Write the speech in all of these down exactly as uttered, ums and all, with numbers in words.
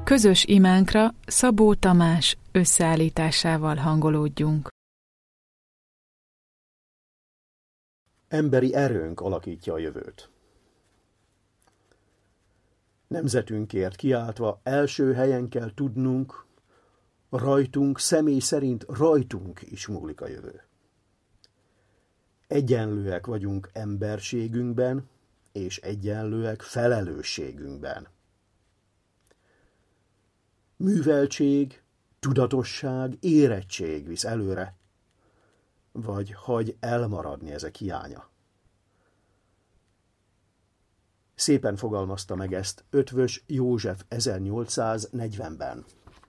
Közös imánkra Szabó Tamás összeállításával hangolódjunk. Emberi erőnk alakítja a jövőt. Nemzetünkért kiáltva első helyen kell tudnunk, rajtunk, személy szerint rajtunk is múlik a jövő. Egyenlőek vagyunk emberségünkben, és egyenlőek felelősségünkben. Műveltség, tudatosság, érettség visz előre, vagy hagy elmaradni ezek hiánya. Szépen fogalmazta meg ezt Eötvös József ezernyolcszáznegyvenben.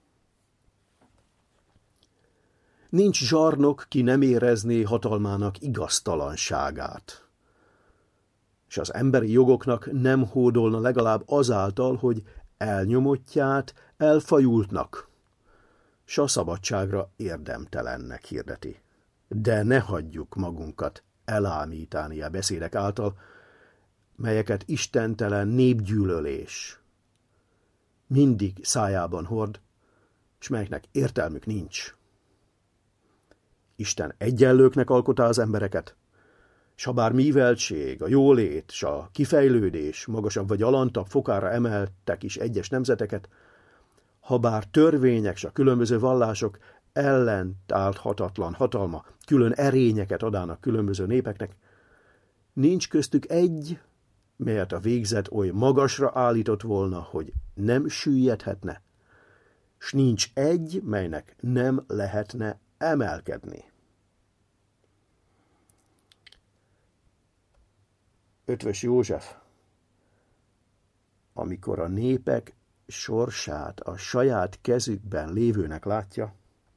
Nincs zsarnok, ki nem érezné hatalmának igaztalanságát, és az emberi jogoknak nem hódolna legalább azáltal, hogy elnyomottját elfajultnak, s a szabadságra érdemtelennek hirdeti. De ne hagyjuk magunkat elámítani a beszédek által, melyeket istentelen népgyűlölés mindig szájában hord, s melyeknek értelmük nincs. Isten egyenlőknek alkotta az embereket, s ha bár műveltség, a jólét, s a kifejlődés magasabb vagy alantabb fokára emeltek is egyes nemzeteket, ha bár törvények s a különböző vallások ellentálthatatlan hatalma külön erényeket adának különböző népeknek, nincs köztük egy, melyet a végzet oly magasra állított volna, hogy nem süllyedhetne, s nincs egy, melynek nem lehetne emelkedni. Eötvös József, amikor a népek sorsát a saját kezükben lévőnek látja,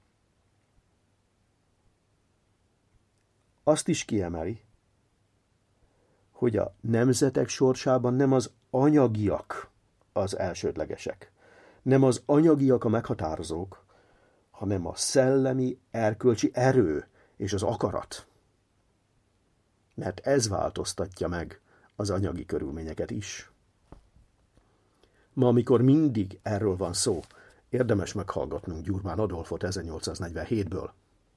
azt is kiemeli, hogy a nemzetek sorsában nem az anyagiak az elsődlegesek, nem az anyagiak a meghatározók, hanem a szellemi, erkölcsi erő és az akarat. Mert ez változtatja meg az anyagi körülményeket is. Ma, amikor mindig erről van szó, érdemes meghallgatnunk Gyurmán Adolfot ezernyolcszáznegyvenhétből.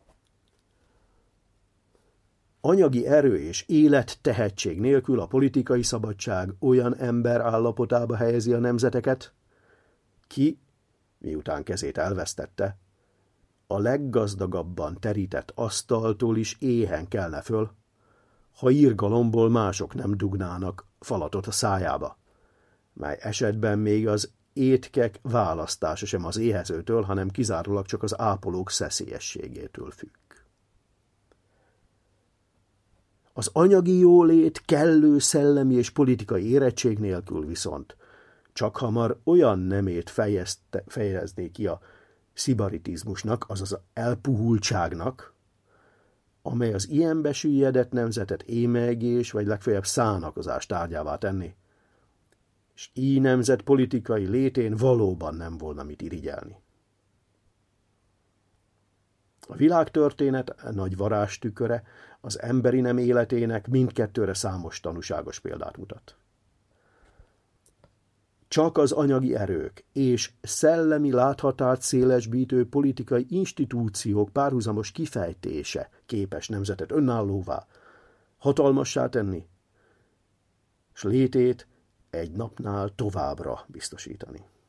Anyagi erő és élettehetség nélkül a politikai szabadság olyan ember állapotába helyezi a nemzeteket, ki, miután kezét elvesztette, a leggazdagabban terített asztaltól is éhen kelne föl, ha irgalomból mások nem dugnának falatot a szájába, mely esetben még az étkek választása sem az éhezőtől, hanem kizárólag csak az ápolók szeszélyességétől függ. Az anyagi jólét kellő szellemi és politikai érettség nélkül viszont csak hamar olyan nemét fejezte, fejezné ki a szibaritizmusnak, azaz az elpuhultságnak, amely az ilyen besüllyedett nemzetet émelygés vagy legfeljebb szánakozás tárgyává tenni, és így nemzet politikai létén valóban nem volna mit irigyelni. A világtörténet nagy varázstüköre az emberi nem életének mindkettőre számos tanúságos példát mutat. Csak az anyagi erők és szellemi láthatárt szélesbítő politikai institúciók párhuzamos kifejtése képes nemzetet önállóvá, hatalmassá tenni, s létét egy napnál továbbra biztosítani.